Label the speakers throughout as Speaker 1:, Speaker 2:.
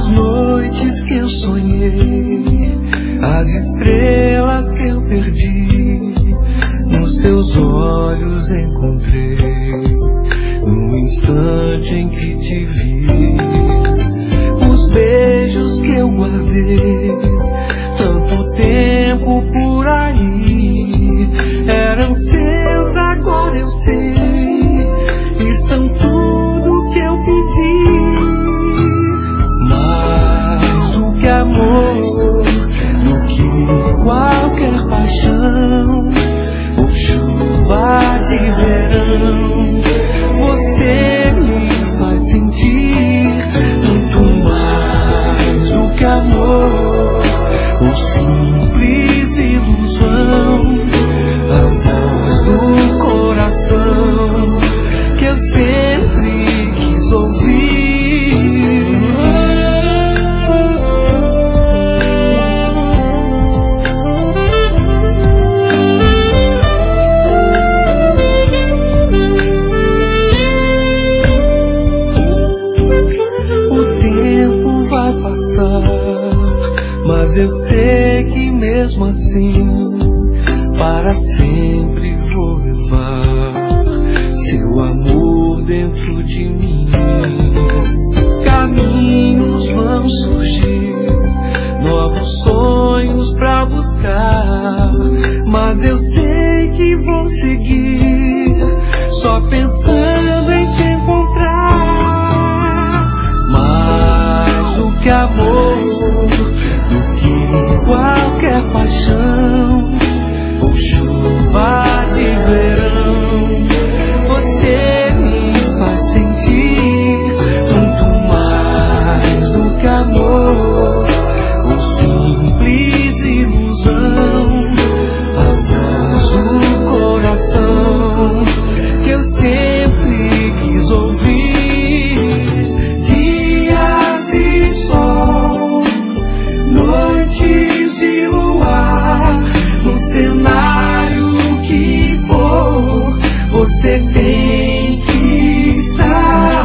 Speaker 1: As noites que eu sonhei, as estrelas que eu perdi, nos seus olhos encontrei, no instante em que te vi. Os beijos que eu guardei, tanto tempo por aí, eram seus, agora eu sei, e são tudo que eu pedi. Mais do que amor, do que qualquer paixão, ou chuva de verão, você me faz sentir muito mais do que amor, ou simples ilusão, a voz do coração que eu sempre quis ouvir. Mas eu sei que mesmo assim, para sempre vou levar seu amor dentro de mim. Caminhos vão surgir, novos sonhos pra buscar, mas eu sei que vou seguir, só pensando em te encontrar. Mais do que amor, do que qualquer paixão, ou chuva de verão, você me faz sentir muito mais do que amor, ou simples ilusão, a voz do coração que eu sempre quis ouvir. Dias de sol, noites de luar, no cenário que for, você tem que estar.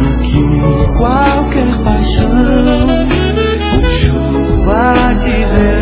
Speaker 1: Qualquer paixão, ou chuva de verão,